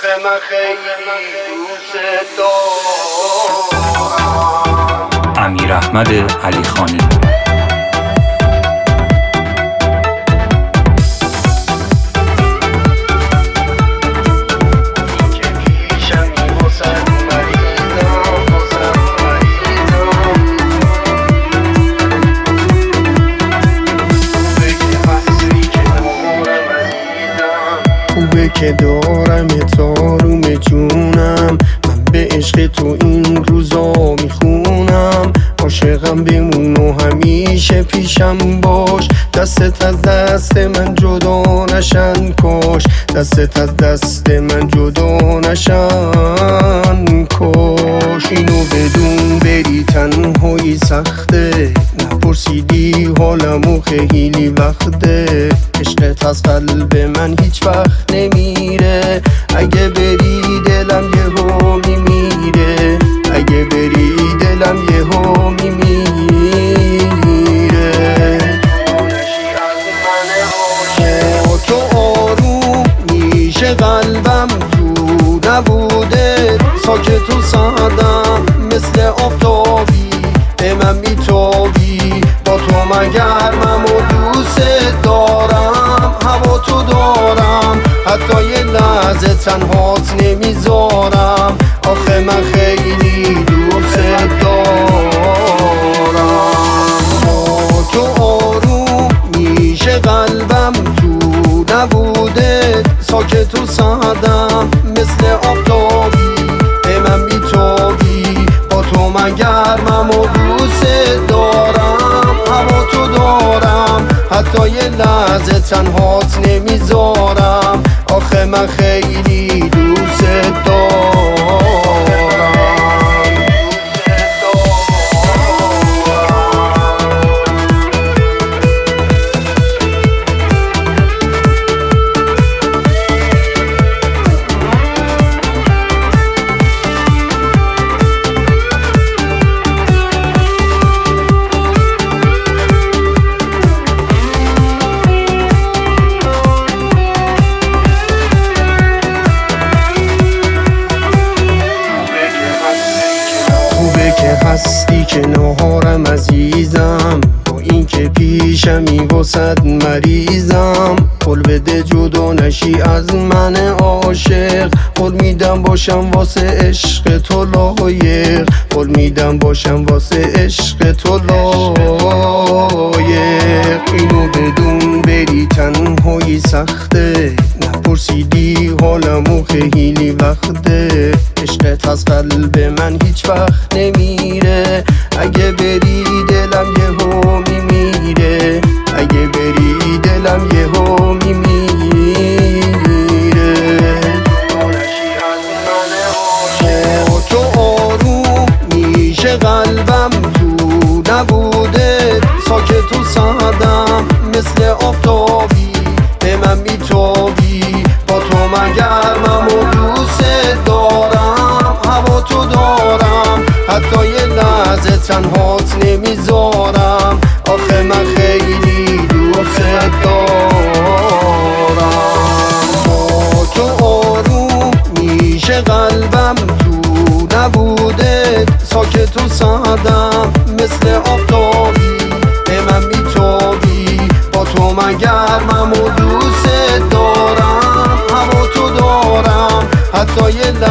من خیلی دوست دارم. امیراحمد علیخانی. خوبه که دارم تاروم جونم، من به عشق تو این روزا میخونم. عاشقم بمون و همیشه پیشم باش، دستت از دست من جدا نشن کاش، دستت از دست من جدا نشن کاش. اینو بدون بری تنهایی سخته، نپرسیدی حالمو خیلی وقته. عشقت از قلب من هیچ وقت نمیره، اگه بری دلم یهو میمیره، اگه بری دلم یهو میمیره. با تو آروم میشه قلبم، تو نبوده ساکت و سادم، مثل آفتابی به من میتابی. با تو من گرمم و دوست دارم، هوا تو دارم، حتی یه لحظه تنهات نمیذارم. آخه من خیلی دوست دارم. با تو آروم میشه قلبم، تو نبوده ساکت و سادم، مثل آفتابی به من میتابی. با تو من گرمم و دوست دارم، هوا تو دارم، حتی یه لحظه تنهات نمیذارم. آخه من خیلی دوست دارم. هستی کنارم عزیزم، با این که پیشمی واسد مریضم. قول بده جدا نشی از من عاشق، قول میدم باشم واسه عشق تو لایق، قول میدم باشم واسه عشق تو لایق. اینو بدون بری تنهایی سخته، نپرسیدی حالمو خیلی وقته. عشقت از قلب من هیچ وقت نمیره، اگه بری دلم یهو میمیره، اگه بری دلم یهو میمیره. با تو آروم میشه قلبم، تو نبوده ساکت و سادم، مثل آفتابی به من میتابی. با تو من گرمم و دوست دارم، هوا تو دارم، حتی یه لحظه تنهات نمیذارم. آخه من خیلی دوست دارم. با تو آروم میشه قلبم، تو نبوده ساکت و سادم، مثل آفتابی به من میتابی. با تو من گرمم و دوست دارم، هوا تو دارم، حتی یه